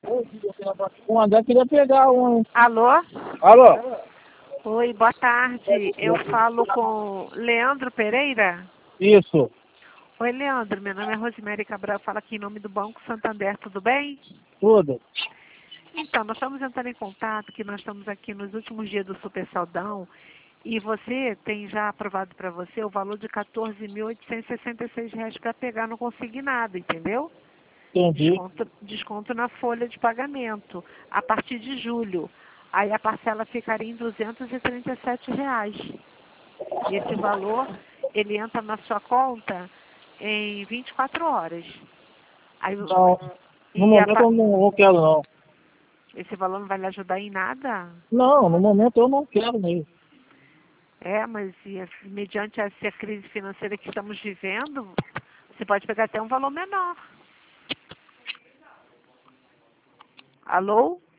O André queria pegar um. Alô? Alô? Oi, boa tarde. Eu falo com Leandro Pereira? Isso. Oi, Leandro. Meu nome é Rosemary Cabral. Falo aqui em nome do Banco Santander. Tudo bem? Tudo. Então, nós estamos entrando em contato, que nós estamos aqui nos últimos dias do Super Saudão e você tem já aprovado para você o valor de R$ 14.866 para pegar no consignado, entendeu? Entendi. Desconto na folha de pagamento, a partir de julho. Aí a parcela ficaria em R$ 237. Esse valor, ele entra na sua conta em 24 horas. Aí, Não. No e a momento pa- eu não quero, não. esse valor não vai lhe ajudar em nada? Não, no momento eu não quero mesmo. É, mas mediante essa crise financeira que estamos vivendo, você pode pegar até um valor menor. Alô?